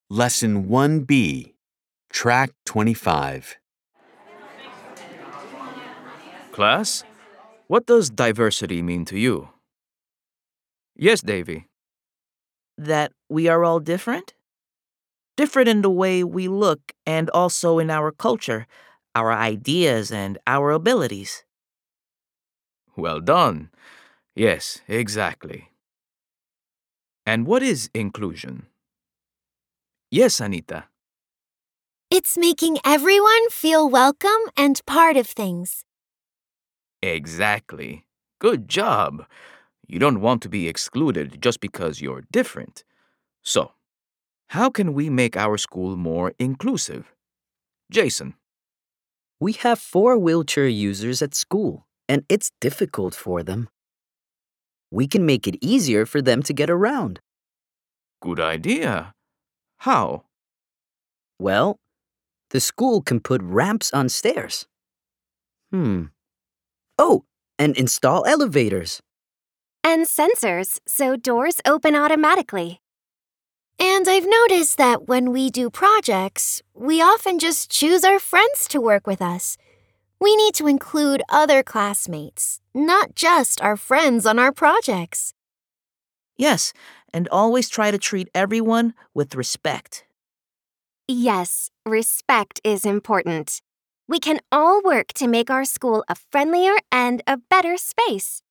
Lesson 1B, Track 25. Class, what does diversity mean to you? Yes, Davy. That we are all different? Different in the way we look and also in our culture, our ideas, and our abilities. Well done. Yes, exactly. And what is inclusion? Yes, Anita. It's making everyone feel welcome and part of things. Exactly. Good job. You don't want to be excluded just because you're different. So, how can we make our school more inclusive? Jason. We have 4 wheelchair users at school, and it's difficult for them. We can make it easier for them to get around. Good idea. How? Well, the school can put ramps on stairs. Oh, and install elevators. And sensors so doors open automatically. And I've noticed that when we do projects, we often just choose our friends to work with us. We need to include other classmates, not just our friends on our projects. Yes, and always try to treat everyone with respect. Yes, respect is important. We can all work to make our school a friendlier and a better space.